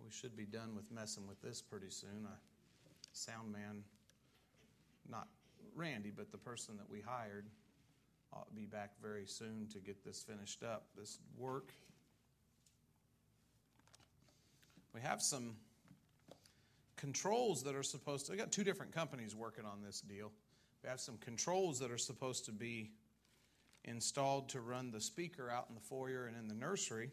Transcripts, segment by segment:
We should be done with messing with this pretty soon. Sound man, not Randy, but the person that we hired, ought to be back very soon to get this finished up, this work. We have some controls that are supposed to, I got two different companies working on this deal. We have some controls that are supposed to be installed to run the speaker out in the foyer and in the nursery.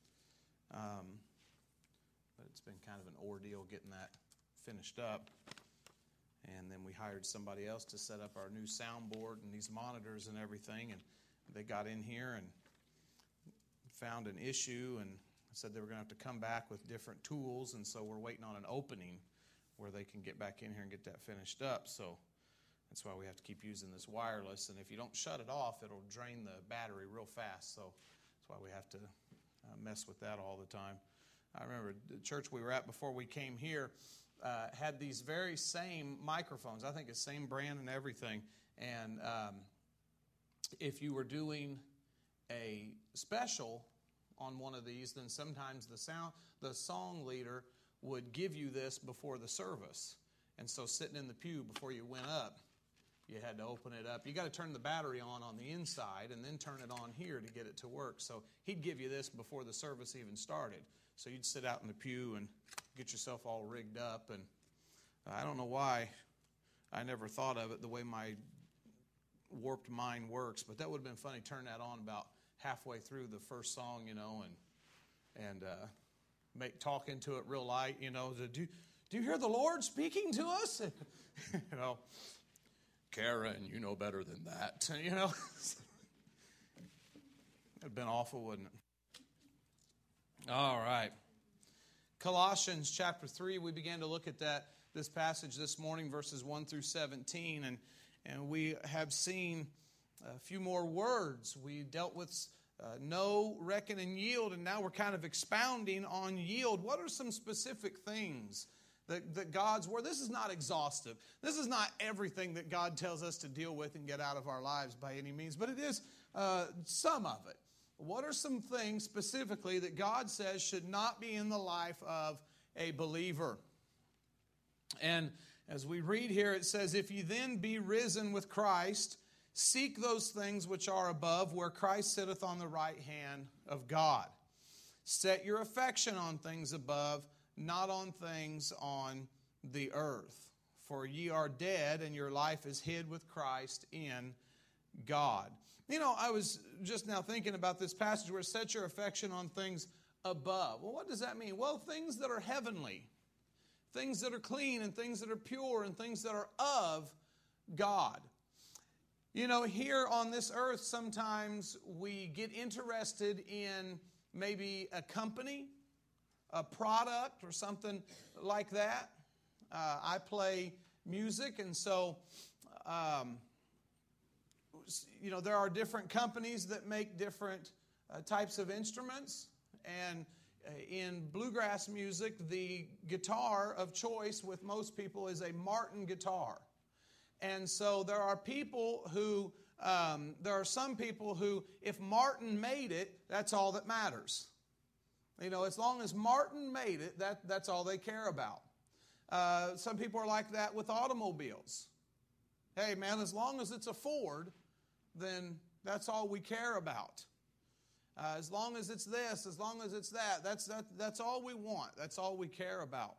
But it's been kind of an ordeal getting that finished up. And then we hired somebody else to set up our new soundboard and these monitors and everything. And they got in here and found an issue and said they were going to have to come back with different tools. And so we're waiting on an opening where they can get back in here and get that finished up. So that's why we have to keep using this wireless. And if you don't shut it off, it'll drain the battery real fast. So that's why we have to mess with that all the time. I remember the church we were at before we came here had these very same microphones. I think it's same brand and everything. And if you were doing a special on one of these, then sometimes the song leader would give you this before the service. And so sitting in the pew before you went up, you had to open it up. You got to turn the battery on the inside and then turn it on here to get it to work. So he'd give you this before the service even started. So you'd sit out in the pew and get yourself all rigged up. And I don't know why I never thought of it the way my warped mind works, but that would have been funny. Turn that on about halfway through the first song, and talk into it real light, Do you hear the Lord speaking to us? Karen, you know better than that. It'd have been awful, wouldn't it? All right. Colossians chapter 3, we began to look at this passage this morning, verses 1 through 17, and we have seen a few more words. We dealt with know, reckon, and yield, and now we're kind of expounding on yield. What are some specific things that God's Word, this is not exhaustive. This is not everything that God tells us to deal with and get out of our lives by any means, but it is some of it. What are some things specifically that God says should not be in the life of a believer? And as we read here, it says, if you then be risen with Christ, seek those things which are above, where Christ sitteth on the right hand of God. Set your affection on things above, not on things on the earth. For ye are dead, and your life is hid with Christ in God. I was just now thinking about this passage where set your affection on things above. Well, what does that mean? Well, things that are heavenly, things that are clean, and things that are pure, and things that are of God. Here on this earth, sometimes we get interested in maybe a company, a product, or something like that. I play music, and so there are different companies that make different types of instruments. And in bluegrass music, the guitar of choice with most people is a Martin guitar. And so there are some people who, if Martin made it, that's all that matters. As long as Martin made it, that's all they care about. Some people are like that with automobiles. Hey, man, as long as it's a Ford, then that's all we care about. As long as it's this, as long as it's that, that's all we want. That's all we care about.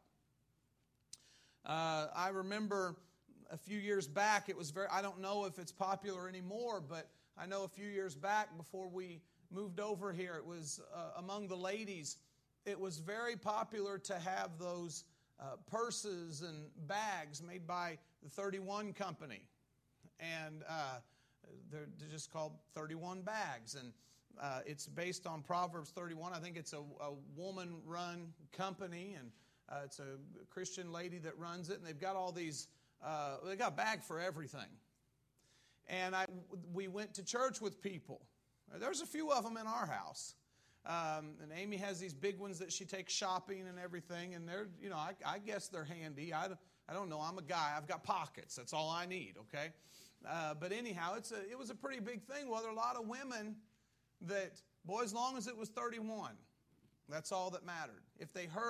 I remember a few years back, I don't know if it's popular anymore, but I know a few years back before we moved over here, it was among the ladies, it was very popular to have those purses and bags made by the 31 Company. And they're just called 31 bags. And it's based on Proverbs 31. I think it's a woman-run company, and it's a Christian lady that runs it. And they've got all these, they got a bag for everything. And we went to church with people. There's a few of them in our house. And Amy has these big ones that she takes shopping and everything. And they're, I guess they're handy. I don't know. I'm a guy. I've got pockets. That's all I need, okay? But anyhow, it was a pretty big thing. Well, there are a lot of women that, boy, as long as it was 31, that's all that mattered. If they heard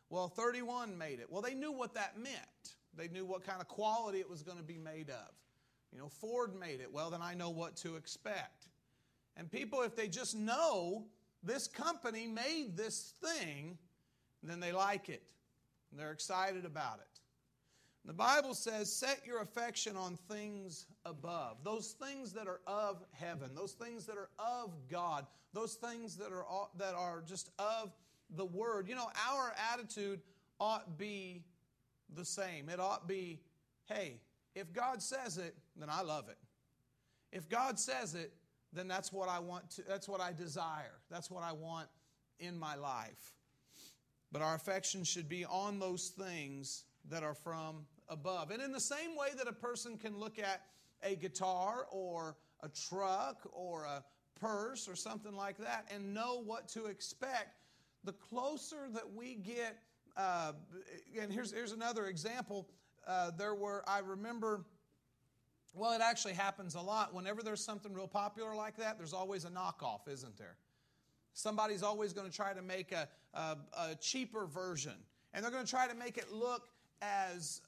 Well, 31 made it. Well, they knew what that meant. They knew what kind of quality it was going to be made of. Ford made it. Well, then I know what to expect. And people, if they just know this company made this thing, then they like it. And they're excited about it. The Bible says, set your affection on things above. Those things that are of heaven. Those things that are of God. Those things that are just of the Word. Our attitude ought be the same. It ought be, hey, if God says it, then I love it. If God says it, then that's what I want to, that's what I desire. That's what I want in my life. But our affection should be on those things that are from above. And in the same way that a person can look at a guitar or a truck or a purse or something like that and know what to expect, the closer that we get, and here's another example. I remember, well, it actually happens a lot. Whenever there's something real popular like that, there's always a knockoff, isn't there? Somebody's always going to try to make a cheaper version. And they're going to try to make it look as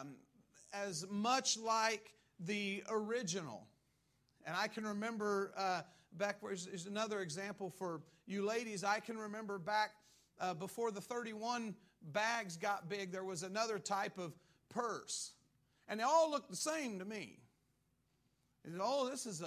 much like the original. And I can remember back, there's another example for you ladies. I can remember back before the 31 bags got big, there was another type of purse. And they all looked the same to me. And, oh, this is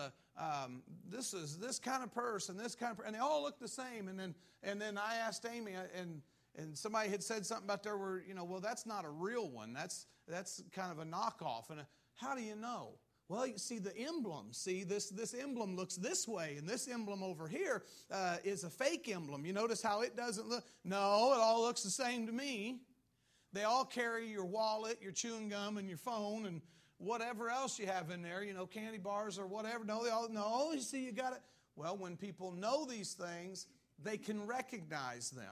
this kind of purse and this kind of purse. And they all looked the same. And then I asked Amy, and somebody had said something about there where, well, that's not a real one. That's kind of a knockoff. And how do you know? Well, you see the emblem. See, this emblem looks this way, and this emblem over here is a fake emblem. You notice how it doesn't look? No, it all looks the same to me. They all carry your wallet, your chewing gum, and your phone, and whatever else you have in there, candy bars or whatever. No, you see, you got it. Well, when people know these things, they can recognize them.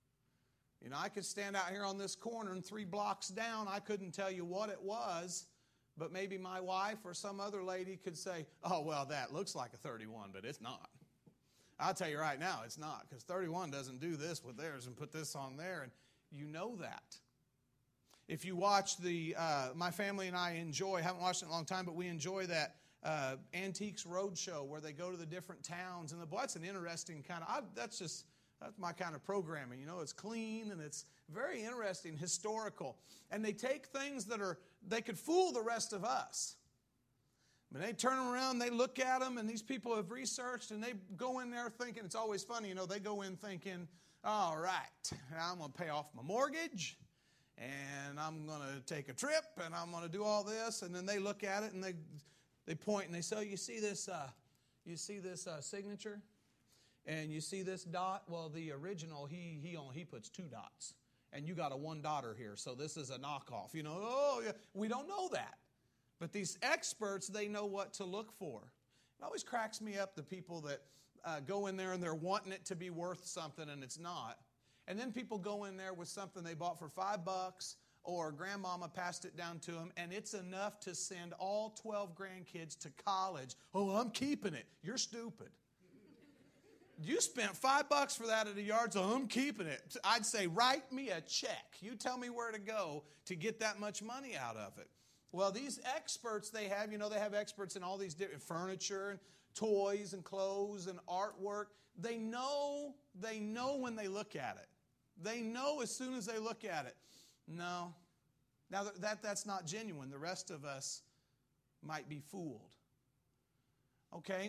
I could stand out here on this corner and 3 blocks down, I couldn't tell you what it was, but maybe my wife or some other lady could say, oh, well, that looks like a 31, but it's not. I'll tell you right now, it's not, because 31 doesn't do this with theirs and put this on there, and you know that. If you watch my family and I haven't watched it in a long time, but we enjoy that Antiques Roadshow where they go to the different towns. And that's an interesting kind of, that's my kind of programming. It's clean and it's very interesting, historical. And they take things they could fool the rest of us. But they turn them around, they look at them, and these people have researched, and they go in there thinking, it's always funny, they go in thinking, all right, I'm going to pay off my mortgage. And I'm going to take a trip, and I'm going to do all this. And then they look at it, and they point, and they say, you see this signature? And you see this dot? Well, the original, he puts 2 dots. And you got a 1 dotter here, so this is a knockoff. Oh, yeah. We don't know that. But these experts, they know what to look for. It always cracks me up, the people that go in there, and they're wanting it to be worth something, and it's not. And then people go in there with something they bought for $5 or grandmama passed it down to them, and it's enough to send all 12 grandkids to college. Oh, I'm keeping it. You're stupid. You spent $5 for that at a yard, so I'm keeping it. I'd say, write me a check. You tell me where to go to get that much money out of it. Well, these experts they have experts in all these different furniture and toys and clothes and artwork. They know when they look at it. They know as soon as they look at it. No. Now, that's not genuine. The rest of us might be fooled. Okay?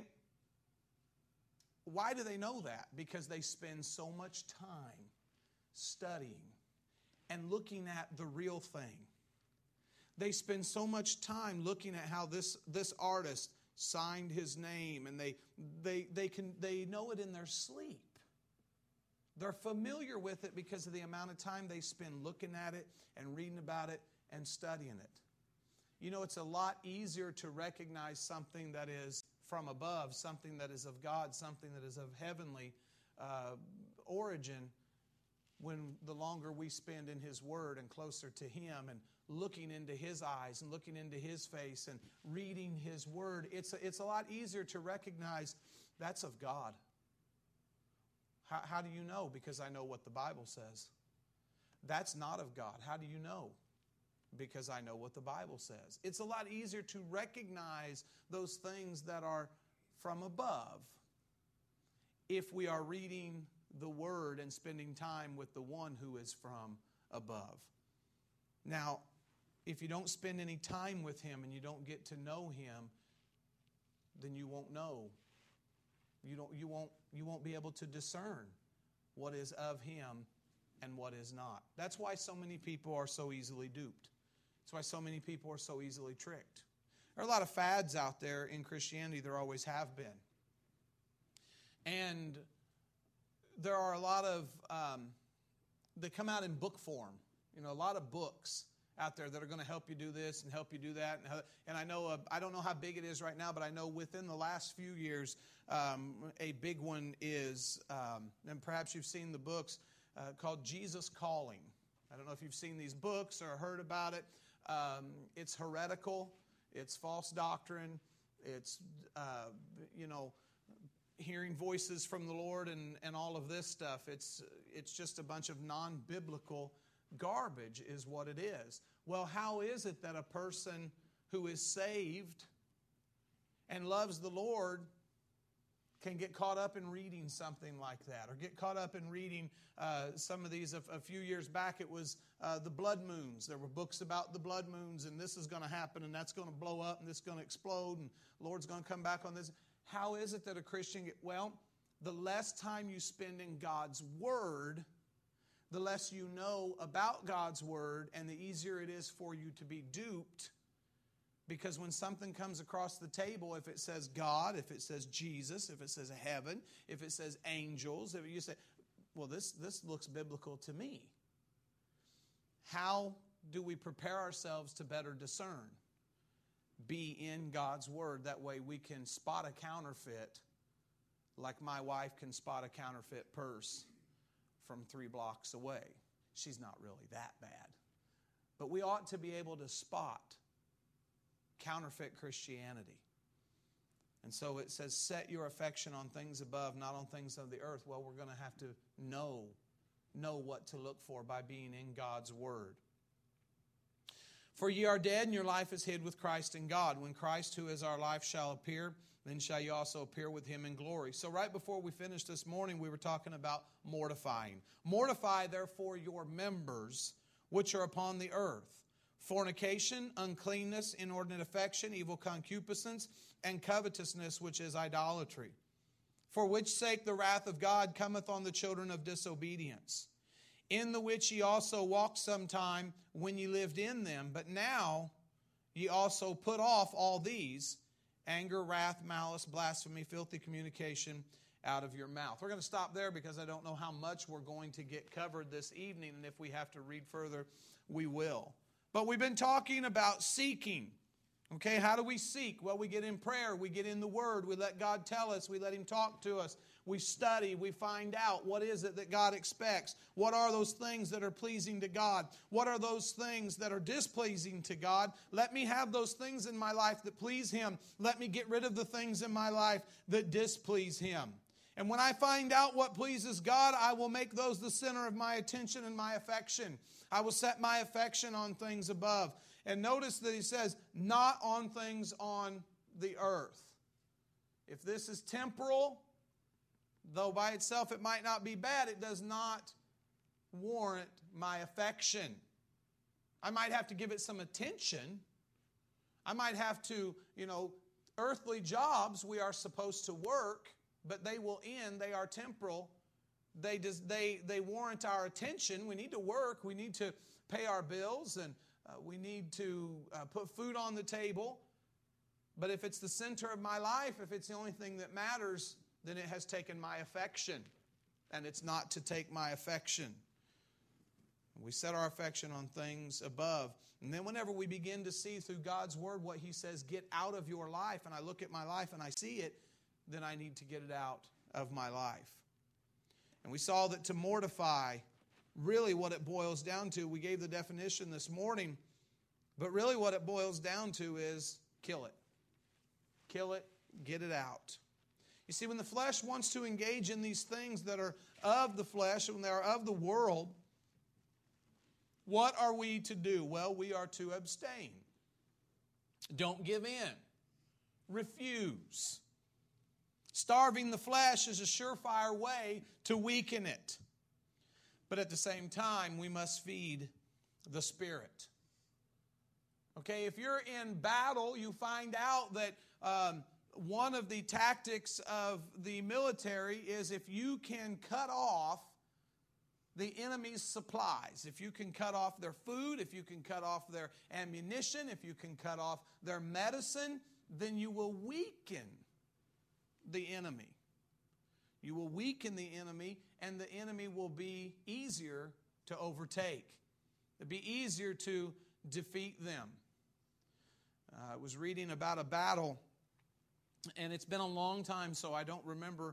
Why do they know that? Because they spend so much time studying and looking at the real thing. They spend so much time looking at how this artist signed his name, and they know it in their sleep. They're familiar with it because of the amount of time they spend looking at it and reading about it and studying it. It's a lot easier to recognize something that is from above, something that is of God, something that is of heavenly origin, when the longer we spend in His Word and closer to Him and looking into His eyes and looking into His face and reading His Word. It's a lot easier to recognize that's of God. How do you know? Because I know what the Bible says. That's not of God. How do you know? Because I know what the Bible says. It's a lot easier to recognize those things that are from above if we are reading the Word and spending time with the one who is from above. Now, if you don't spend any time with Him and you don't get to know Him, then you won't know. You won't be able to discern what is of Him and what is not. That's why so many people are so easily duped. That's why so many people are so easily tricked. There are a lot of fads out there in Christianity. There always have been. And there are a lot of, they come out in book form. A lot of books out there that are going to help you do this and help you do that. And I know, I don't know how big it is right now, but I know within the last few years, a big one is, and perhaps you've seen the books, called Jesus Calling. I don't know if you've seen these books or heard about it. It's heretical. It's false doctrine. It's, hearing voices from the Lord and all of this stuff. It's just a bunch of non-biblical garbage is what it is. Well, how is it that a person who is saved and loves the Lord can get caught up in reading something like that, or get caught up in reading some of these? A few years back, it was the blood moons. There were books about the blood moons, and this is going to happen, and that's going to blow up, and this is going to explode, and the Lord's going to come back on this. How is it that a Christian the less time you spend in God's Word, the less you know about God's Word, and the easier it is for you to be duped. Because when something comes across the table, if it says God, if it says Jesus, if it says heaven, if it says angels, if you say, well, this looks biblical to me. How do we prepare ourselves to better discern? Be in God's Word. That way we can spot a counterfeit like my wife can spot a counterfeit purse from 3 blocks away. She's not really that bad. But we ought to be able to spot counterfeit Christianity. And so it says, set your affection on things above, not on things of the earth. Well, we're going to have to know what to look for by being in God's Word. For ye are dead, and your life is hid with Christ in God. When Christ, who is our life, shall appear, then shall you also appear with Him in glory. So right before we finished this morning, we were talking about mortifying. Mortify, therefore, your members which are upon the earth: fornication, uncleanness, inordinate affection, evil concupiscence, and covetousness, which is idolatry. For which sake the wrath of God cometh on the children of disobedience, in the which ye also walked sometime when ye lived in them. But now ye also put off all these: anger, wrath, malice, blasphemy, filthy communication out of your mouth. We're going to stop there because I don't know how much we're going to get covered this evening. And if we have to read further, we will. But we've been talking about seeking. Okay, how do we seek? Well, we get in prayer, we get in the Word, we let God tell us, we let Him talk to us, we study, we find out what is it that God expects. What are those things that are pleasing to God? What are those things that are displeasing to God? Let me have those things in my life that please Him. Let me get rid of the things in my life that displease Him. And when I find out what pleases God, I will make those the center of my attention and my affection. I will set my affection on things above. And notice that he says, not on things on the earth. If this is temporal, though by itself it might not be bad, it does not warrant my affection. I might have to give it some attention. I might have to, earthly jobs we are supposed to work, but they will end. They are temporal. They warrant our attention. We need to work. We need to pay our bills, and we need to put food on the table. But if it's the center of my life, if it's the only thing that matters, then it has taken my affection. And it's not to take my affection. We set our affection on things above. And then whenever we begin to see through God's Word what He says, get out of your life, and I look at my life and I see it, then I need to get it out of my life. And we saw that to mortify, really what it boils down to, we gave the definition this morning, but really what it boils down to is kill it. Kill it, get it out. You see, when the flesh wants to engage in these things that are of the flesh, when they are of the world, What are we to do? Well, we are to abstain. Don't give in. Refuse. Starving the flesh is a surefire way to weaken it. But at the same time, we must feed the Spirit. Okay, if you're in battle, you find out that one of the tactics of the military is if you can cut off the enemy's supplies, if you can cut off their food, if you can cut off their ammunition, if you can cut off their medicine, then you will weaken the enemy. You will weaken the enemy, and the enemy will be easier to overtake. It'll be easier to defeat them. I was reading about a battle, and it's been a long time, so I don't remember.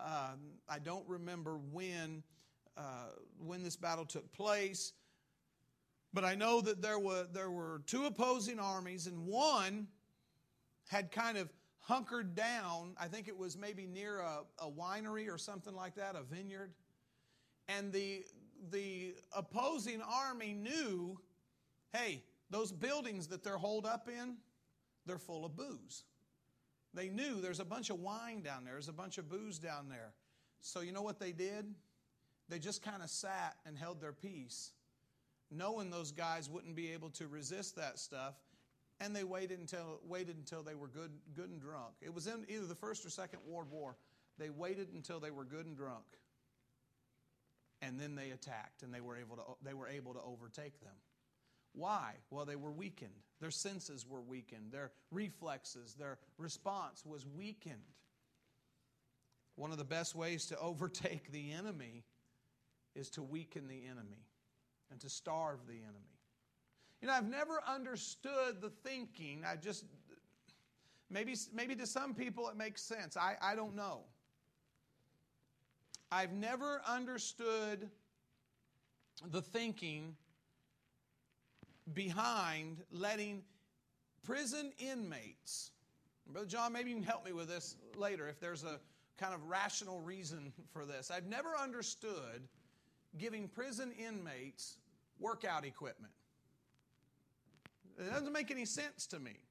When this battle took place, but I know that there were two opposing armies, and one had kind of hunkered down. I think it was maybe near a winery or something like that, a vineyard. And the opposing army knew, hey, those buildings that they're holed up in, they're full of booze. They knew there's a bunch of wine down there. There's a bunch of booze down there. So you know what they did? They just kind of sat and held their peace, knowing those guys wouldn't be able to resist that stuff. And they waited until they were good and drunk. It was in either the First or Second World War. They waited until they were good and drunk, and then they attacked, and they were able to overtake them. Why? Well, they were weakened. Their senses were weakened. Their reflexes, their response was weakened. One of the best ways to overtake the enemy is to weaken the enemy and to starve the enemy. You know, I've never understood the thinking. Maybe to some people it makes sense. I don't know. I've never understood the thinking behind letting prison inmates. Brother John, maybe you can help me with this later if there's a kind of rational reason for this. I've never understood giving prison inmates workout equipment. It doesn't make any sense to me.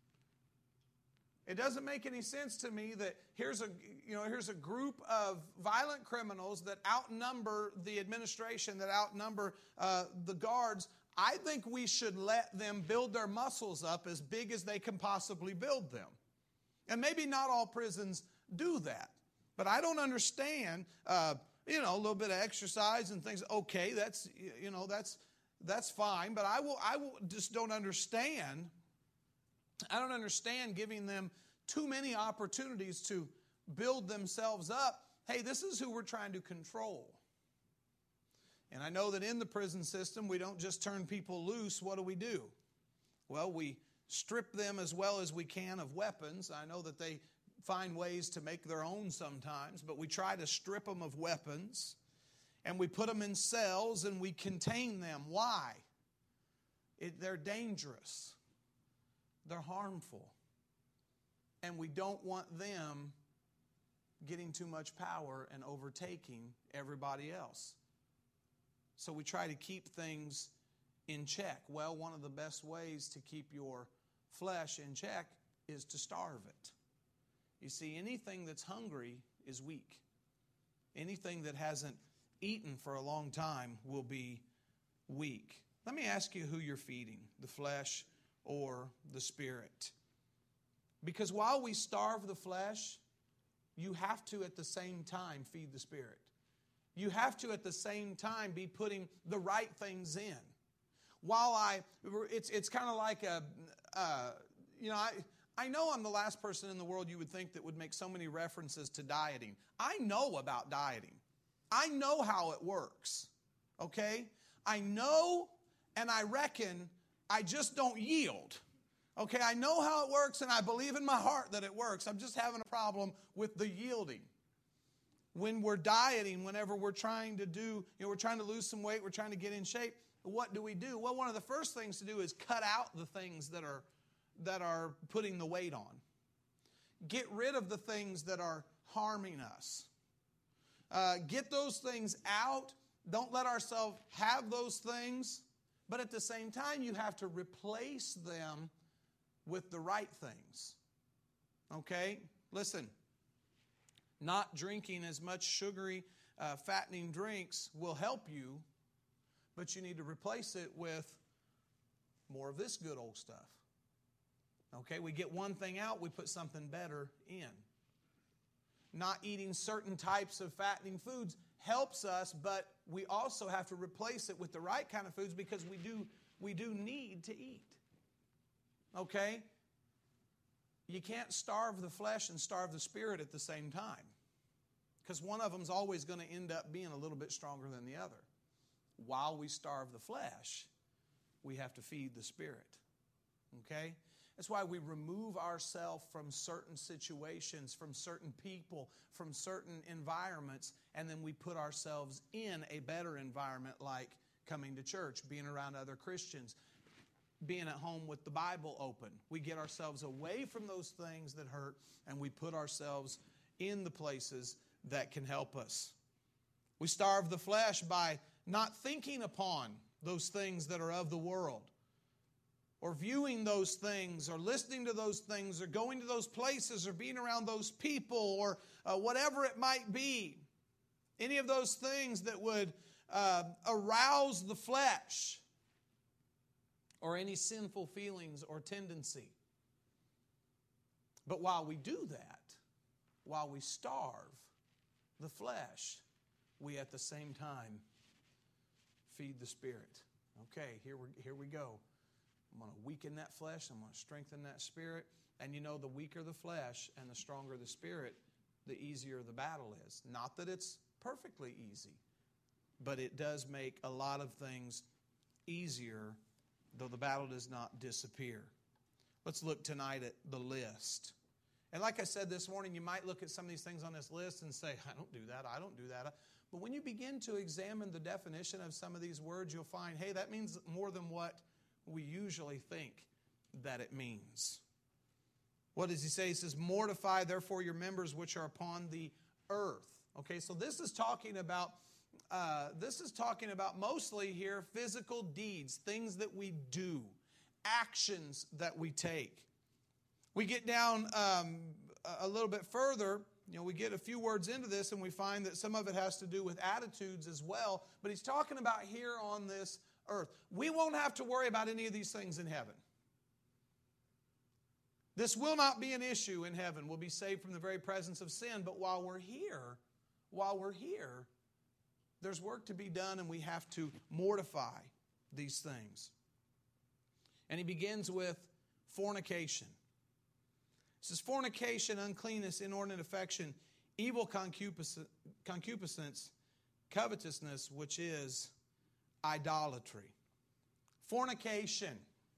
It doesn't make any sense to me that here's a group of violent criminals that outnumber the administration, that outnumber the guards. I think we should let them build their muscles up as big as they can possibly build them. And maybe not all prisons do that. But I don't understand, a little bit of exercise and things. Okay, that's fine. But I just don't understand. I don't understand giving them too many opportunities to build themselves up. Hey, this is who we're trying to control. And I know that in the prison system, we don't just turn people loose. What do? Well, we strip them as well as we can of weapons. I know that they find ways to make their own sometimes, but we try to strip them of weapons, and we put them in cells and we contain them. Why? They're dangerous. They're harmful. And we don't want them getting too much power and overtaking everybody else. So we try to keep things in check. Well, one of the best ways to keep your flesh in check is to starve it. You see, anything that's hungry is weak. Anything that hasn't eaten for a long time will be weak. Let me ask you who you're feeding, the flesh or the spirit. Because while we starve the flesh, you have to at the same time feed the spirit. You have to at the same time be putting the right things in. It's kind of like I know I'm the last person in the world you would think that would make so many references to dieting. I know about dieting. I know how it works. Okay? I know, and I reckon I just don't yield. Okay, I know how it works, and I believe in my heart that it works. I'm just having a problem with the yielding. When we're dieting, whenever we're trying to we're trying to lose some weight, we're trying to get in shape, what do? Well, one of the first things to do is cut out the things that are putting the weight on. Get rid of the things that are harming us. Get those things out. Don't let ourselves have those things. But at the same time, you have to replace them with the right things. Okay? Listen, not drinking as much sugary, fattening drinks will help you, but you need to replace it with more of this good old stuff. Okay? We get one thing out, we put something better in. Not eating certain types of fattening foods helps us, but we also have to replace it with the right kind of foods because we do need to eat. Okay? You can't starve the flesh and starve the spirit at the same time, because one of them is always going to end up being a little bit stronger than the other. While we starve the flesh, we have to feed the spirit. Okay? That's why we remove ourselves from certain situations, from certain people, from certain environments, and then we put ourselves in a better environment like coming to church, being around other Christians, being at home with the Bible open. We get ourselves away from those things that hurt, and we put ourselves in the places that can help us. We starve the flesh by not thinking upon those things that are of the world, or viewing those things, or listening to those things, or going to those places, or being around those people, or whatever it might be. Any of those things that would arouse the flesh, or any sinful feelings or tendency. But while we do that, while we starve the flesh, we at the same time feed the spirit. Okay, here we go. I'm going to weaken that flesh. I'm going to strengthen that spirit. And you know, the weaker the flesh and the stronger the spirit, the easier the battle is. Not that it's perfectly easy, but it does make a lot of things easier, though the battle does not disappear. Let's look tonight at the list. And like I said this morning, you might look at some of these things on this list and say, I don't do that, I don't do that. But when you begin to examine the definition of some of these words, you'll find, hey, that means more than what we usually think that it means. What does he say? He says, mortify therefore your members which are upon the earth. Okay, so this is talking about mostly here physical deeds, things that we do, actions that we take. We get down a little bit further. We get a few words into this and we find that some of it has to do with attitudes as well. But he's talking about here on this earth. We won't have to worry about any of these things in heaven. This will not be an issue in heaven. We'll be saved from the very presence of sin. But while we're here, there's work to be done and we have to mortify these things. And he begins with fornication. It says, fornication, uncleanness, inordinate affection, evil concupiscence, covetousness, which is idolatry. Fornication.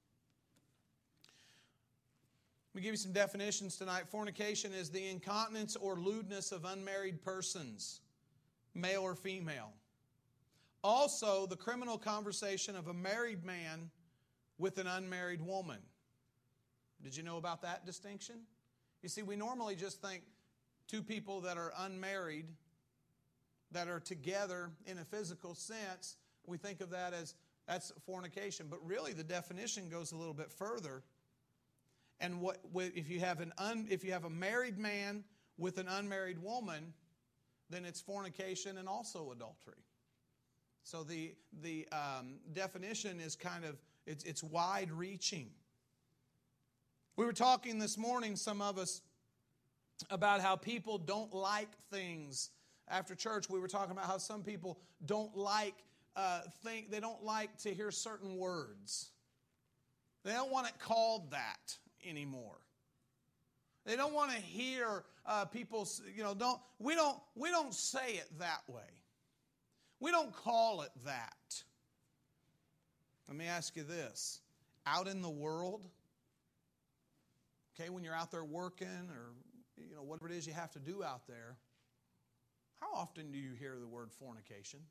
Let me give you some definitions tonight. Fornication is the incontinence or lewdness of unmarried persons, male or female. Also, the criminal conversation of a married man with an unmarried woman. Did you know about that distinction? You see, we normally just think two people that are unmarried, that are together in a physical sense, we think of that as that's fornication. But really, the definition goes a little bit further. And if you have a married man with an unmarried woman, then it's fornication and also adultery. So the definition is kind of it's wide-reaching. We were talking this morning, some of us, about how people don't like things after church. We were talking about how some people don't like they don't like to hear certain words. They don't want it called that anymore. They don't want to hear people. We don't say it that way. We don't call it that. Let me ask you this: out in the world, okay, when you're out there working or whatever it is you have to do out there, how often do you hear the word fornication?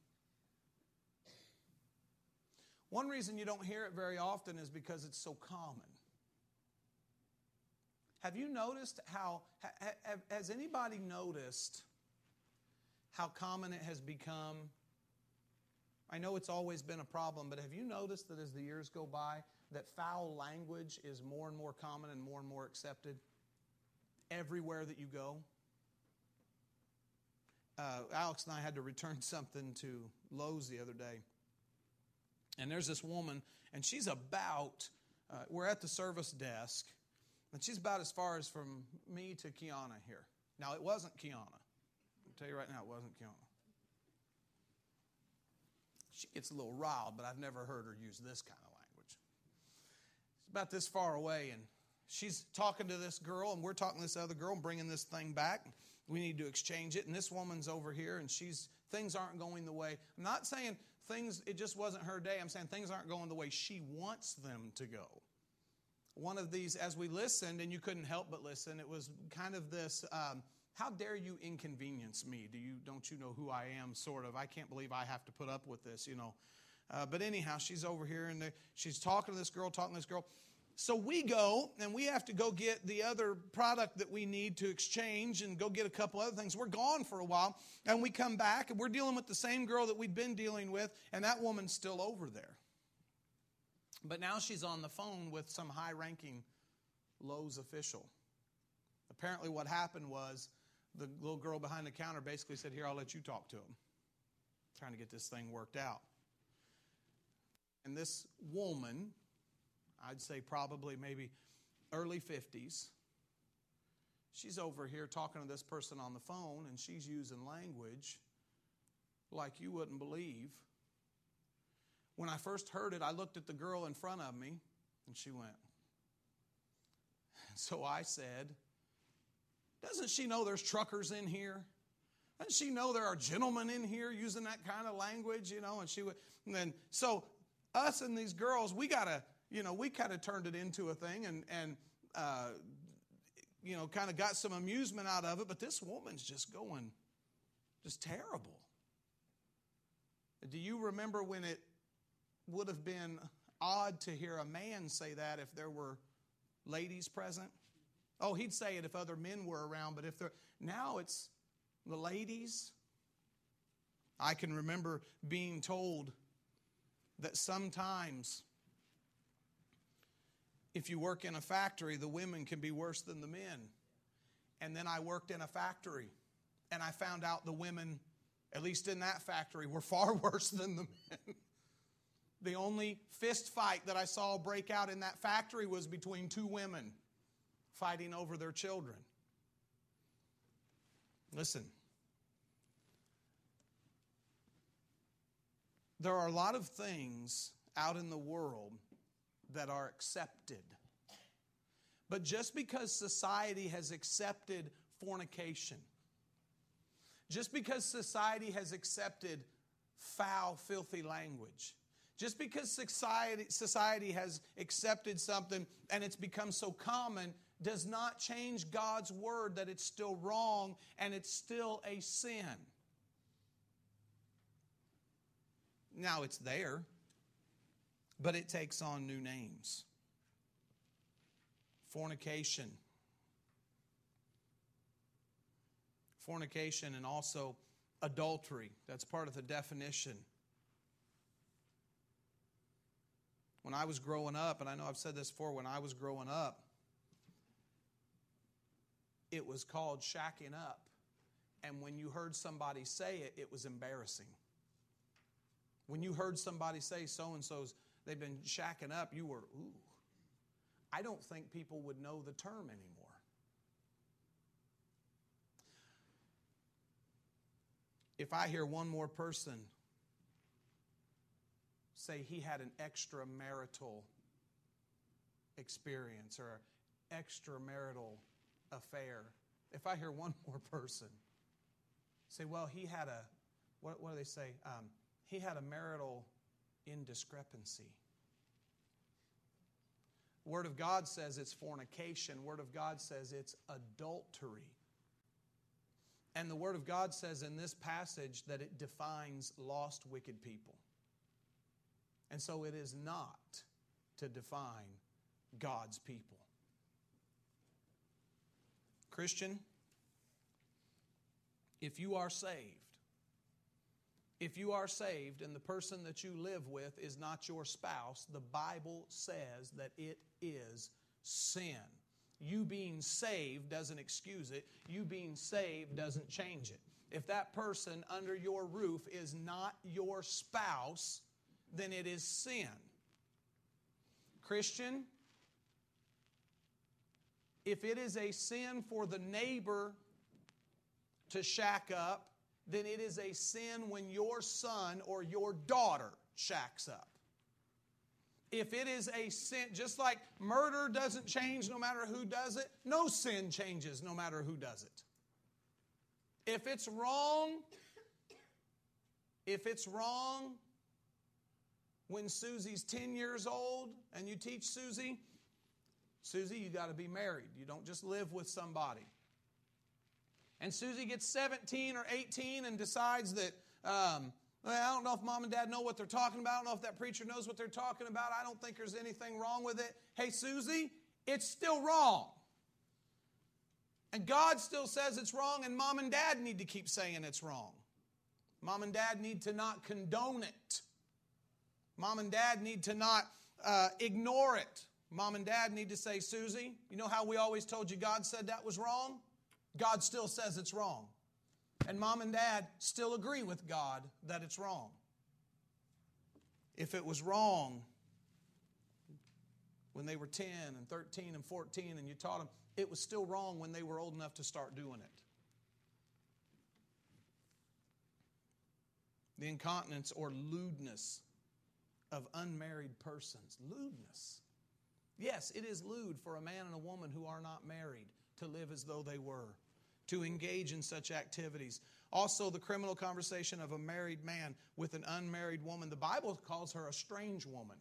One reason you don't hear it very often is because it's so common. Have you noticed has anybody noticed how common it has become I know it's always been a problem, but have you noticed that as the years go by, that foul language is more and more common and more accepted everywhere that you go? Alex and I had to return something to Lowe's the other day. And there's this woman, and she's about, we're at the service desk, and she's about as far as from me to Kiana here. Now, it wasn't Kiana. I'll tell you right now, it wasn't Kiana. She gets a little riled, but I've never heard her use this kind of language. She's about this far away, and she's talking to this girl, and we're talking to this other girl and bringing this thing back. We need to exchange it, and this woman's over here, and things aren't going the way. I'm not saying it just wasn't her day. I'm saying things aren't going the way she wants them to go. One of these, as we listened, and you couldn't help but listen, it was kind of this, how dare you inconvenience me? Don't you know who I am, sort of. I can't believe I have to put up with this, But anyhow, she's over here, and she's talking to this girl. So we go, and we have to go get the other product that we need to exchange and go get a couple other things. We're gone for a while, and we come back, and we're dealing with the same girl that we'd been dealing with, and that woman's still over there. But now she's on the phone with some high-ranking Lowe's official. Apparently what happened was the little girl behind the counter basically said, "Here, I'll let you talk to him." Trying to get this thing worked out. And this woman, I'd say probably maybe early 50s, she's over here talking to this person on the phone, and she's using language like you wouldn't believe. When I first heard it, I looked at the girl in front of me, and she went. So I said, "Doesn't she know there's truckers in here? Doesn't she know there are gentlemen in here using that kind of language?" And she would. And then so us and these girls, we kind of turned it into a thing, and kind of got some amusement out of it. But this woman's just going, just terrible. Do you remember when it would have been odd to hear a man say that if there were ladies present? Oh, he'd say it if other men were around, but now it's the ladies. I can remember being told that sometimes if you work in a factory, the women can be worse than the men. And then I worked in a factory, and I found out the women, at least in that factory, were far worse than the men. The only fist fight that I saw break out in that factory was between two women fighting over their children. Listen, there are a lot of things out in the world that are accepted. But just because society has accepted fornication, just because society has accepted foul, filthy language, just because society has accepted something and it's become so common, does not change God's word that it's still wrong and it's still a sin. Now it's there, but it takes on new names. Fornication. Fornication and also adultery. That's part of the definition. When I was growing up, and I know I've said this before, when I was growing up, it was called shacking up. And when you heard somebody say it, it was embarrassing. When you heard somebody say so-and-so's, they've been shacking up, you were, ooh. I don't think people would know the term anymore. If I hear one more person say he had an extramarital experience or extramarital affair, if I hear one more person say, well, he had a, what do they say? He had a marital indiscrepancy. Word of God says it's fornication. Word of God says it's adultery. And the Word of God says in this passage that it defines lost, wicked people. And so it is not to define God's people. Christian, if you are saved, If you are saved and the person that you live with is not your spouse, the Bible says that it is sin. You being saved doesn't excuse it. You being saved doesn't change it. If that person under your roof is not your spouse, then it is sin. Christian, if it is a sin for the neighbor to shack up, then it is a sin when your son or your daughter shacks up. If it is a sin, just like murder doesn't change no matter who does it, no sin changes no matter who does it. If it's wrong when Susie's 10 years old and you teach Susie, you got to be married. You don't just live with somebody. And Susie gets 17 or 18 and decides that, I don't know if mom and dad know what they're talking about. I don't know if that preacher knows what they're talking about. I don't think there's anything wrong with it. Hey, Susie, it's still wrong. And God still says it's wrong, and mom and dad need to keep saying it's wrong. Mom and dad need to not condone it. Mom and dad need to not ignore it. Mom and dad need to say, Susie, you know how we always told you God said that was wrong? God still says it's wrong. And mom and dad still agree with God that it's wrong. If it was wrong when they were 10 and 13 and 14 and you taught them, it was still wrong when they were old enough to start doing it. The incontinence or lewdness of unmarried persons. Lewdness. Yes, it is lewd for a man and a woman who are not married to live as though they were, to engage in such activities. Also, the criminal conversation of a married man with an unmarried woman. The Bible calls her a strange woman.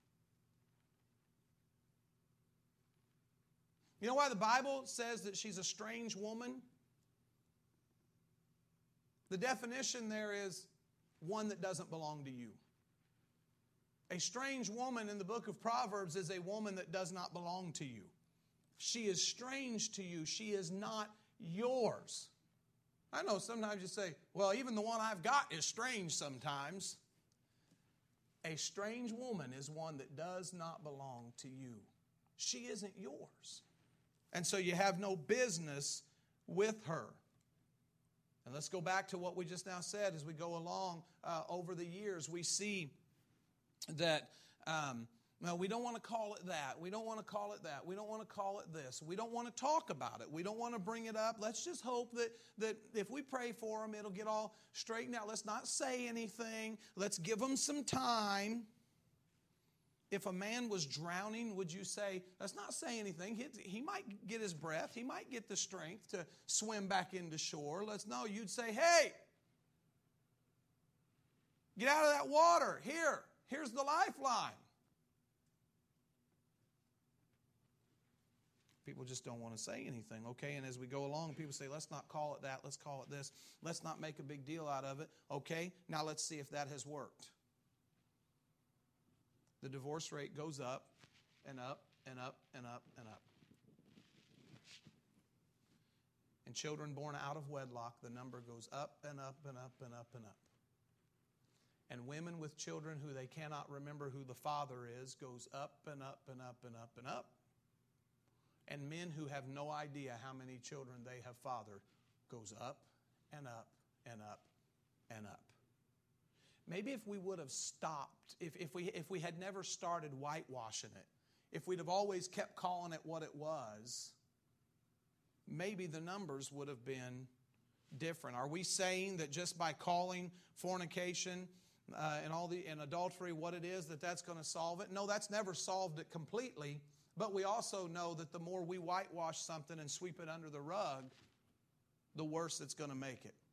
You know why the Bible says that she's a strange woman? The definition there is one that doesn't belong to you. A strange woman in the book of Proverbs is a woman that does not belong to you. She is strange to you. She is not yours. I know sometimes you say, well, even the one I've got is strange sometimes. A strange woman is one that does not belong to you. She isn't yours. And so you have no business with her. And let's go back to what we just now said as we go along over the years. We see that we don't want to call it that. We don't want to call it that. We don't want to call it this. We don't want to talk about it. We don't want to bring it up. Let's just hope that if we pray for them, it'll get all straightened out. Let's not say anything. Let's give them some time. If a man was drowning, would you say, let's not say anything. He might get his breath. He might get the strength to swim back into shore. You'd say, hey, get out of that water. Here's the lifeline. People just don't want to say anything, okay? And as we go along, people say, let's not call it that, let's call it this. Let's not make a big deal out of it, okay? Now let's see if that has worked. The divorce rate goes up and up and up and up and up. And children born out of wedlock, the number goes up and up and up and up and up. And women with children who they cannot remember who the father is goes up and up and up and up and up. And men who have no idea how many children they have fathered goes up and up and up and up. Maybe if we would have stopped, if we had never started whitewashing it, if we'd have always kept calling it what it was, maybe the numbers would have been different. Are we saying that just by calling fornication and adultery what it is, that's going to solve it? No, that's never solved it completely. But we also know that the more we whitewash something and sweep it under the rug, the worse it's going to make it.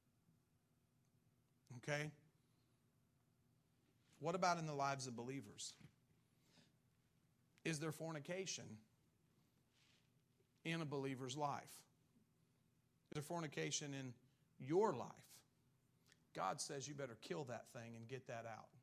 Okay? What about in the lives of believers? Is there fornication in a believer's life? Is there fornication in your life? God says you better kill that thing and get that out.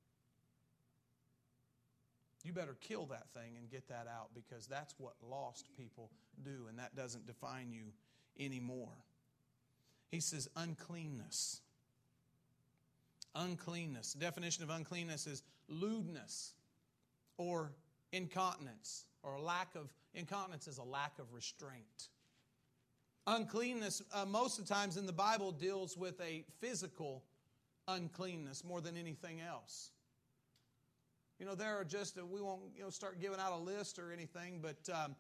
You better kill that thing and get that out, because that's what lost people do, and that doesn't define you anymore. He says uncleanness. Uncleanness. The definition of uncleanness is lewdness or incontinence. Or incontinence is a lack of restraint. Uncleanness, most of the times in the Bible, deals with a physical uncleanness more than anything else. There are just, we won't start giving out a list or anything, but,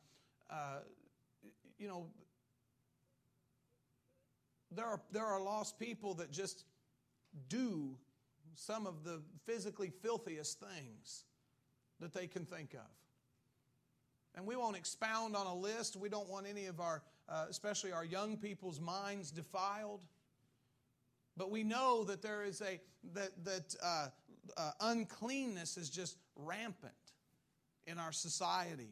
there are lost people that just do some of the physically filthiest things that they can think of. And we won't expound on a list. We don't want any of our, especially our young people's minds defiled. But we know that there is uncleanness is just rampant in our society.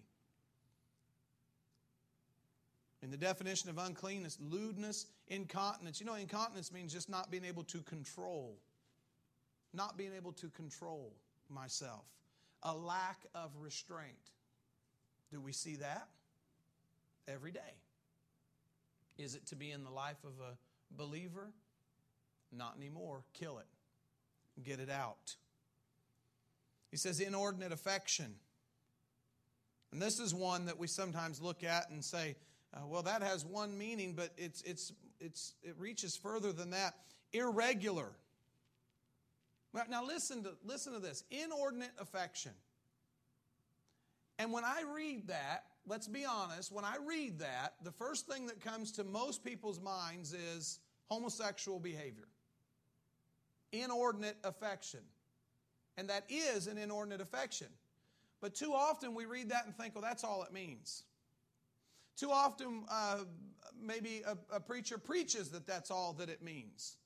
In the definition of uncleanness, lewdness, incontinence. Incontinence means just not being able to control. Not being able to control myself. A lack of restraint. Do we see that? Every day. Is it to be in the life of a believer? Not anymore. Kill it. Get it out. He says inordinate affection. And this is one that we sometimes look at and say, well, that has one meaning, but it reaches further than that. Irregular. Now listen to this. Inordinate affection. And when I read that, let's be honest, when I read that, the first thing that comes to most people's minds is homosexual behavior. Inordinate affection. And that is an inordinate affection. But too often we read that and think, well, that's all it means. Too often maybe a preacher preaches that that's all that it means.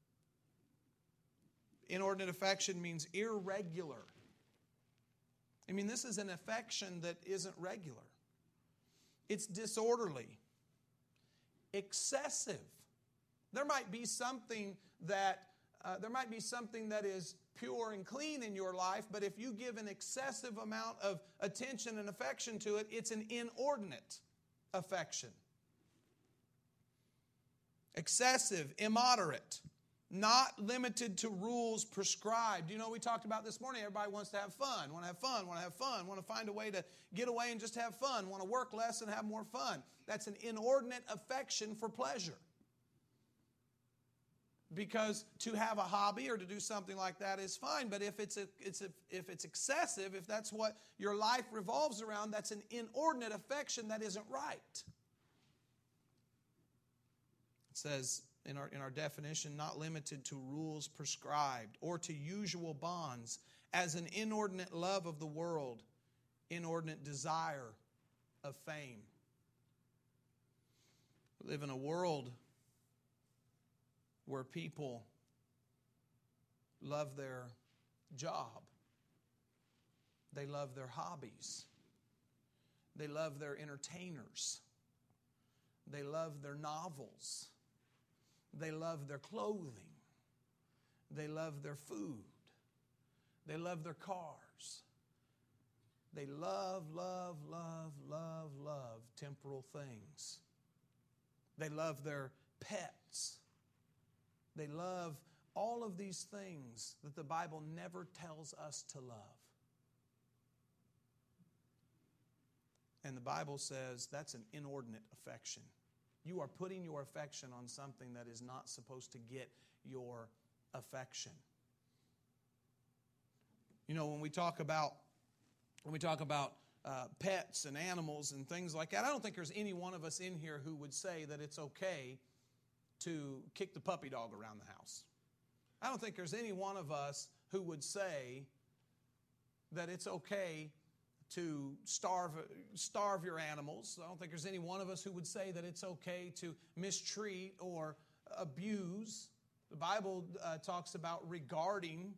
Inordinate affection means irregular. This is an affection that isn't regular. It's disorderly. Excessive. There might be something that is pure and clean in your life, but if you give an excessive amount of attention and affection to it, it's an inordinate affection. Excessive, immoderate. Not limited to rules prescribed. We talked about this morning, everybody wants to have fun, want to find a way to get away and just have fun, want to work less and have more fun. That's an inordinate affection for pleasure. Because to have a hobby or to do something like that is fine, but if it's excessive, if that's what your life revolves around, that's an inordinate affection that isn't right. It says, in our definition, not limited to rules prescribed or to usual bonds, as an inordinate love of the world, inordinate desire of fame. We live in a world where people love their job. They love their hobbies. They love their entertainers. They love their novels. They love their clothing. They love their food. They love their cars. They love temporal things. They love their pets. They love all of these things that the Bible never tells us to love. And the Bible says that's an inordinate affection. You are putting your affection on something that is not supposed to get your affection. When we talk about pets and animals and things like that, I don't think there's any one of us in here who would say that it's okay to kick the puppy dog around the house. I don't think there's any one of us who would say that it's okay to starve your animals. I don't think there's any one of us who would say that it's okay to mistreat or abuse. The Bible talks about regarding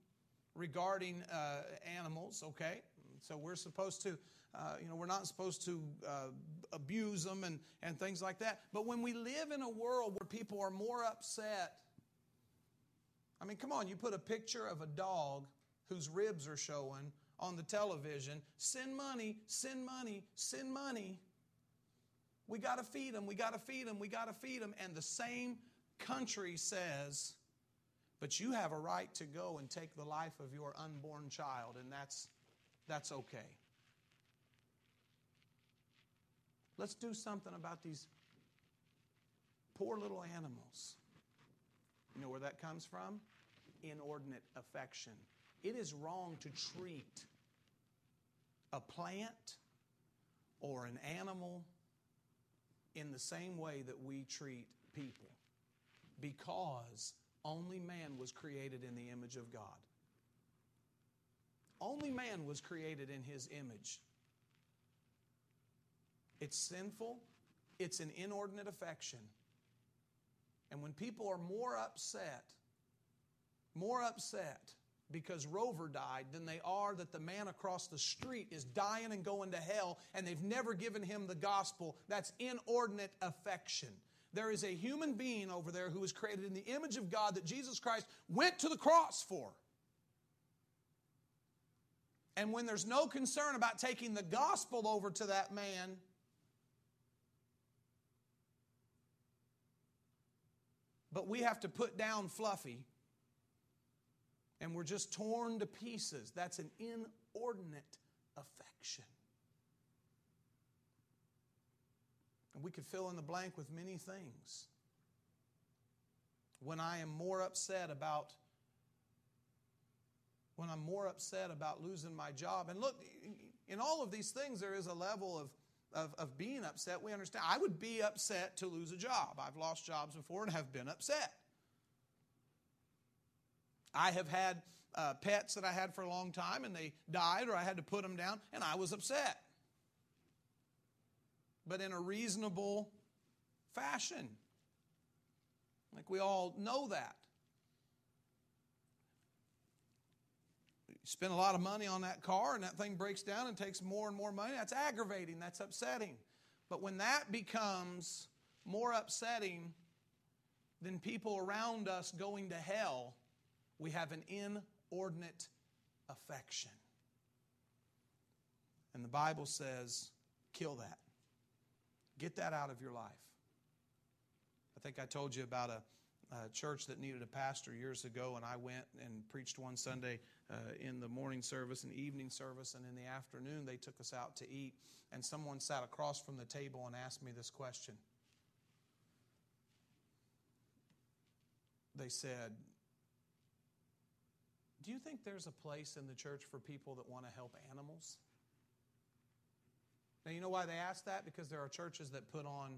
animals, okay? So we're supposed to, we're not supposed to abuse them and things like that. But when we live in a world where people are more upset, come on, you put a picture of a dog whose ribs are showing on the television, send money, send money, send money. We got to feed them, we got to feed them, we got to feed them. And the same country says, But you have a right to go and take the life of your unborn child, and that's okay. Let's do something about these poor little animals. You know where that comes from? Inordinate affection. It is wrong to treat a plant or an animal in the same way that we treat people, because only man was created in the image of God. Only man was created in His image. It's sinful. It's an inordinate affection. And when people are more upset because Rover died than they are that the man across the street is dying and going to hell and they've never given him the gospel, that's inordinate affection. There is a human being over there who was created in the image of God that Jesus Christ went to the cross for. And when there's no concern about taking the gospel over to that man, but we have to put down Fluffy, and we're just torn to pieces. That's an inordinate affection. And we could fill in the blank with many things. When I am more upset about losing my job. And look, in all of these things, there is a level of being upset. We understand. I would be upset to lose a job. I've lost jobs before and have been upset. I have had pets that I had for a long time and they died, or I had to put them down, and I was upset. But in a reasonable fashion. Like, we all know that. You spend a lot of money on that car and that thing breaks down and takes more and more money. That's aggravating. That's upsetting. But when that becomes more upsetting than people around us going to hell, we have an inordinate affection. And the Bible says, kill that. Get that out of your life. I think I told you about a church that needed a pastor years ago, and I went and preached one Sunday in the morning service and evening service, and in the afternoon they took us out to eat, and someone sat across from the table and asked me this question. They said, do you think there's a place in the church for people that want to help animals? Now, you know why they ask that? Because there are churches that put on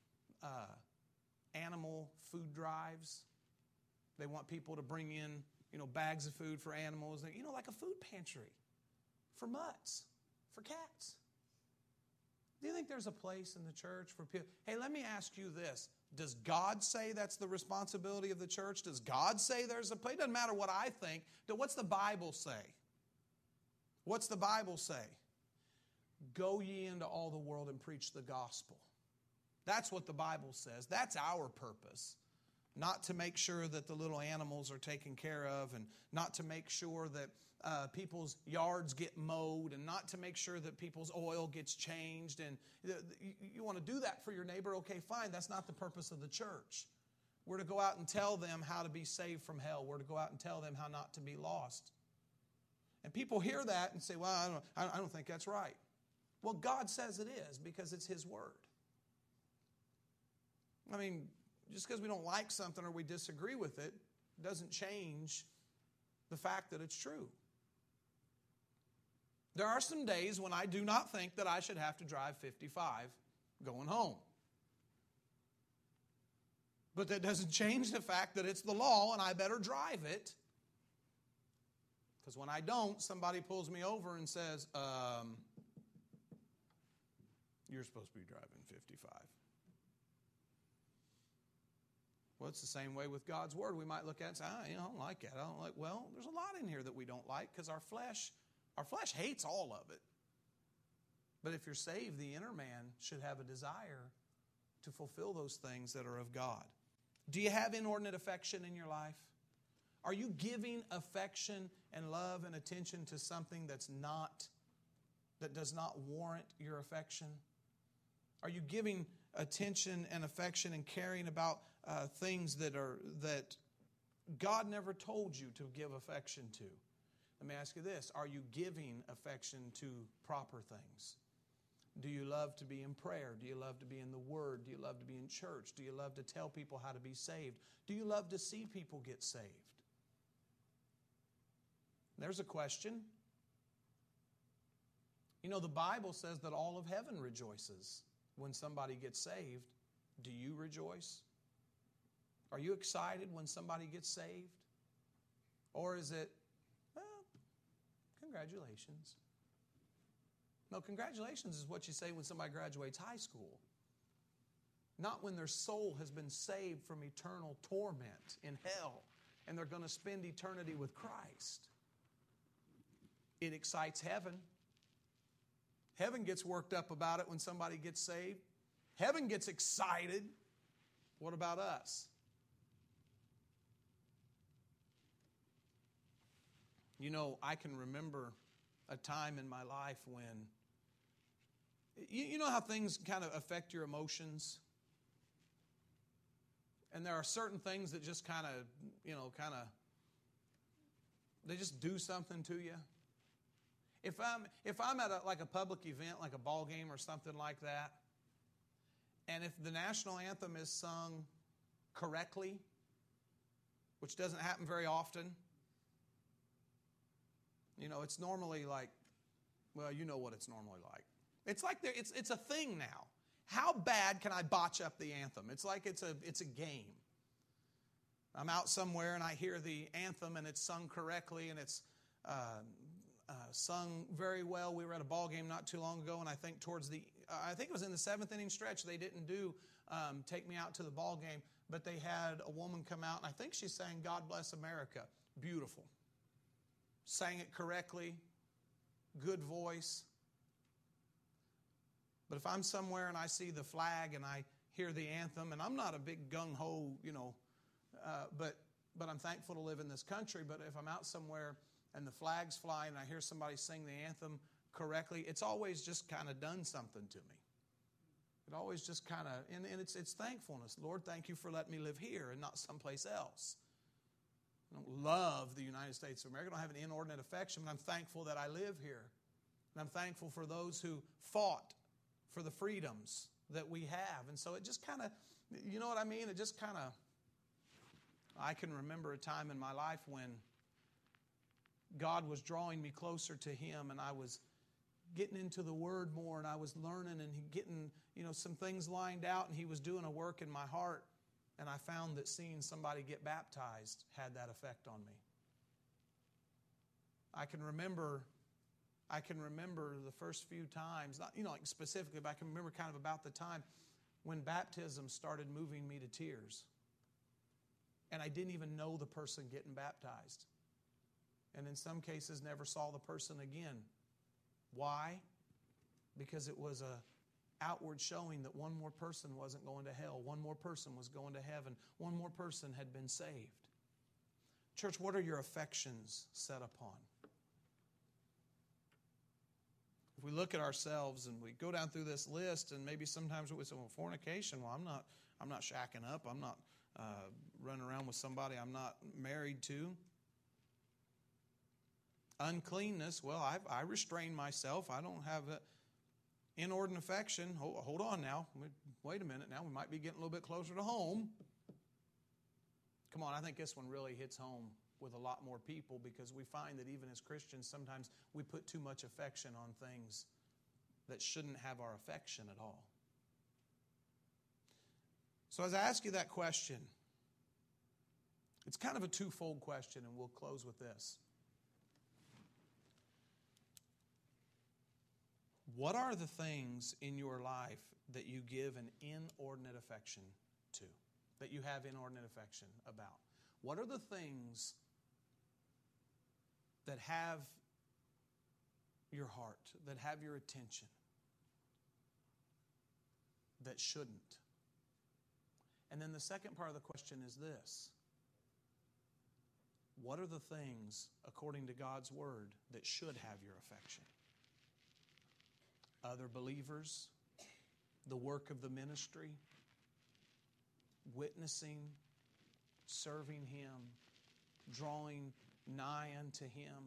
animal food drives. They want people to bring in, bags of food for animals. Like a food pantry for mutts, for cats. Do you think there's a place in the church for people? Hey, let me ask you this. Does God say that's the responsibility of the church? Does God say there's a place? It doesn't matter what I think. What's the Bible say? What's the Bible say? Go ye into all the world and preach the gospel. That's what the Bible says. That's our purpose. Not to make sure that the little animals are taken care of, and not to make sure that people's yards get mowed, and not to make sure that people's oil gets changed. And you want to do that for your neighbor? Okay, fine. That's not the purpose of the church. We're to go out and tell them how to be saved from hell. We're to go out and tell them how not to be lost. And people hear that and say, well, I don't think that's right. Well, God says it is, because it's His word. I mean, just because we don't like something or we disagree with it doesn't change the fact that it's true. There are some days when I do not think that I should have to drive 55 going home. But that doesn't change the fact that it's the law and I better drive it. Because when I don't, somebody pulls me over and says, you're supposed to be driving 55. Well, it's the same way with God's word. We might look at it and say, I don't like it. Well, there's a lot in here that we don't like, because our flesh hates all of it. But if you're saved, the inner man should have a desire to fulfill those things that are of God. Do you have inordinate affection in your life? Are you giving affection and love and attention to something that does not warrant your affection? Are you giving attention and affection and caring about things that God never told you to give affection to. Let me ask you this. Are you giving affection to proper things? Do you love to be in prayer? Do you love to be in the Word? Do you love to be in church? Do you love to tell people how to be saved? Do you love to see people get saved? There's a question. You know, the Bible says that all of heaven rejoices when somebody gets saved. Do you rejoice? Are you excited when somebody gets saved? Or is it, well, congratulations. No, congratulations is what you say when somebody graduates high school. Not when their soul has been saved from eternal torment in hell and they're going to spend eternity with Christ. It excites heaven. Heaven gets worked up about it when somebody gets saved. Heaven gets excited. What about us? You know, I can remember a time in my life when, you know how things kind of affect your emotions? And there are certain things that just kind of, they just do something to you. If I'm at a public event, like a ball game or something like that, and if the national anthem is sung correctly, which doesn't happen very often, you know, it's normally like, well, you know what it's normally like. It's like it's a thing now. How bad can I botch up the anthem? It's like it's a game. I'm out somewhere and I hear the anthem and it's sung correctly and it's sung very well. We were at a ball game not too long ago, and I think it was in the 7th inning stretch. They didn't do Take Me Out to the Ball Game, but they had a woman come out, and I think she sang God Bless America. Beautiful. Sang it correctly. Good voice. But if I'm somewhere and I see the flag and I hear the anthem, and I'm not a big gung-ho, but I'm thankful to live in this country, but if I'm out somewhere and the flag's flying and I hear somebody sing the anthem correctly, it's always just kind of done something to me. It always just kind of, and it's thankfulness. Lord, thank you for letting me live here and not someplace else. I don't love the United States of America. I don't have an inordinate affection, but I'm thankful that I live here. And I'm thankful for those who fought for the freedoms that we have. And so it just kind of, you know what I mean? It just kind of, I can remember a time in my life when God was drawing me closer to Him, and I was getting into the Word more, and I was learning and getting, some things lined out, and He was doing a work in my heart, and I found that seeing somebody get baptized had that effect on me. I can remember the first few times, not like specifically, but I can remember kind of about the time when baptism started moving me to tears. And I didn't even know the person getting baptized. And in some cases never saw the person again. Why? Because it was a outward showing that one more person wasn't going to hell. One more person was going to heaven. One more person had been saved. Church, what are your affections set upon? If we look at ourselves and we go down through this list, and maybe sometimes we say, well, fornication, well, I'm not shacking up. I'm not running around with somebody I'm not married to. Uncleanness, well, I restrain myself. I don't have inordinate affection. Hold on now. Wait a minute now. We might be getting a little bit closer to home. Come on, I think this one really hits home with a lot more people, because we find that even as Christians, sometimes we put too much affection on things that shouldn't have our affection at all. So as I ask you that question, it's kind of a twofold question, and we'll close with this. What are the things in your life that you give an inordinate affection to, that you have inordinate affection about? What are the things that have your heart, that have your attention, that shouldn't? And then the second part of the question is this. What are the things, according to God's Word, that should have your affection? Other believers, the work of the ministry, witnessing, serving Him, drawing nigh unto Him,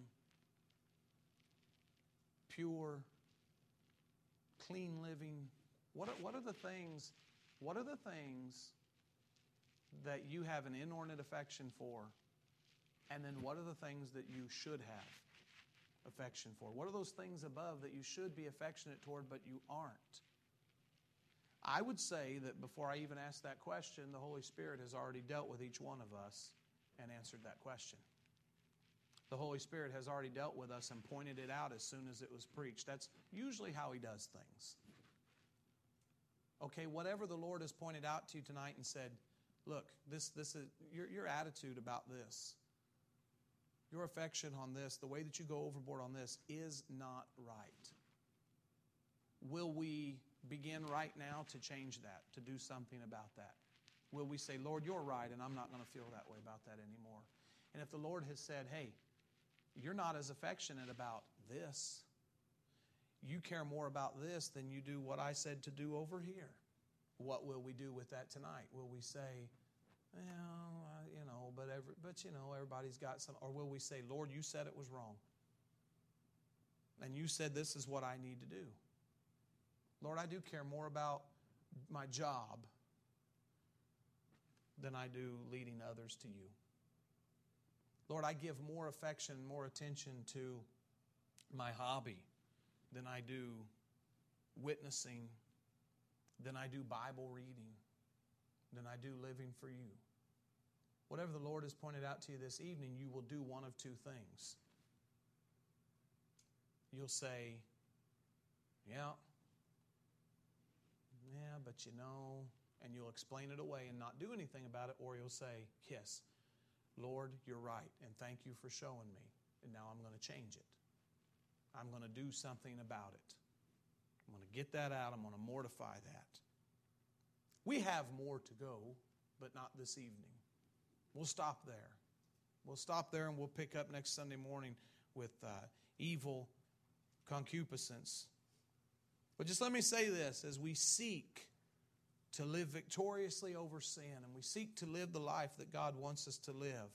pure, clean living. What are the things? What are the things that you have an inordinate affection for? And then what are the things that you should have affection for? What are those things above that you should be affectionate toward but you aren't? I would say that before I even ask that question, the Holy Spirit has already dealt with each one of us and answered that question. The Holy Spirit has already dealt with us and pointed it out as soon as it was preached. That's usually how He does things. Okay, whatever the Lord has pointed out to you tonight and said, look, this is your attitude about this, your affection on this, the way that you go overboard on this is not right. Will we begin right now to change that, to do something about that? Will we say, Lord, you're right, and I'm not going to feel that way about that anymore? And if the Lord has said, hey, you're not as affectionate about this, you care more about this than you do what I said to do over here, what will we do with that tonight? Will we say, well, everybody's got some, or will we say, Lord, you said it was wrong, and you said this is what I need to do. Lord, I do care more about my job than I do leading others to you. Lord, I give more affection, more attention to my hobby than I do witnessing, than I do Bible reading, than I do living for you. Whatever the Lord has pointed out to you this evening, you will do one of two things. You'll say, but and you'll explain it away and not do anything about it, or you'll say, yes, Lord, you're right, and thank you for showing me, and now I'm going to change it. I'm going to do something about it. I'm going to get that out. I'm going to mortify that. We have more to go, but not this evening. We'll stop there. We'll stop there and we'll pick up next Sunday morning with evil concupiscence. But just let me say this, as we seek to live victoriously over sin and we seek to live the life that God wants us to live,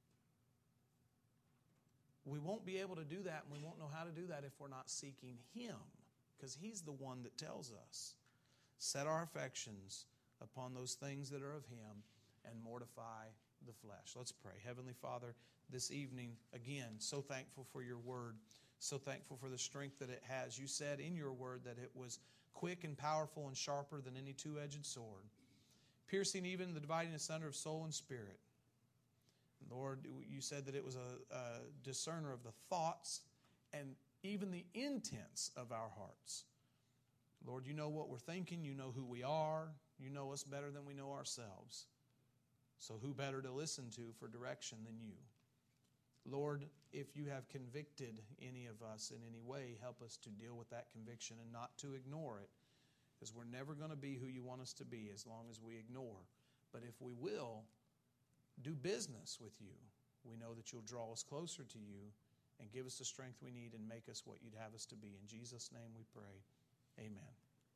we won't be able to do that, and we won't know how to do that if we're not seeking Him, because He's the one that tells us, set our affections upon those things that are of Him and mortify the flesh. Let's pray. Heavenly Father, this evening, again, so thankful for your word, so thankful for the strength that it has. You said in your word that it was quick and powerful and sharper than any two-edged sword, piercing even the dividing asunder of soul and spirit. Lord, you said that it was a discerner of the thoughts and even the intents of our hearts. Lord, you know what we're thinking. You know who we are. You know us better than we know ourselves. So who better to listen to for direction than you? Lord, if you have convicted any of us in any way, help us to deal with that conviction and not to ignore it, because we're never going to be who you want us to be as long as we ignore. But if we will do business with you, we know that you'll draw us closer to you and give us the strength we need and make us what you'd have us to be. In Jesus' name we pray. Amen.